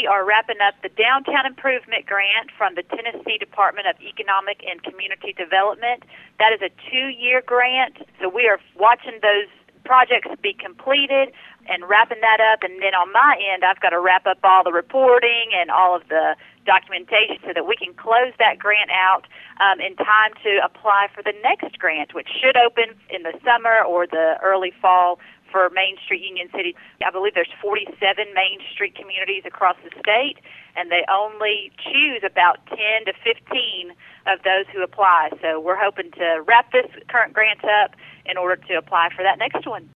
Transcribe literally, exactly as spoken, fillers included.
are wrapping up the Downtown Improvement Grant from the Tennessee Department of Economic and Community Development. That is a two-year grant, so we are watching those projects be completed and wrapping that up. And then on my end, I've got to wrap up all the reporting and all of the documentation so that we can close that grant out um, in time to apply for the next grant, which should open in the summer or the early fall for Main Street Union City. I believe there's forty-seven Main Street communities across the state, and they only choose about ten to fifteen of those who apply. So we're hoping to wrap this current grant up in order to apply for that next one.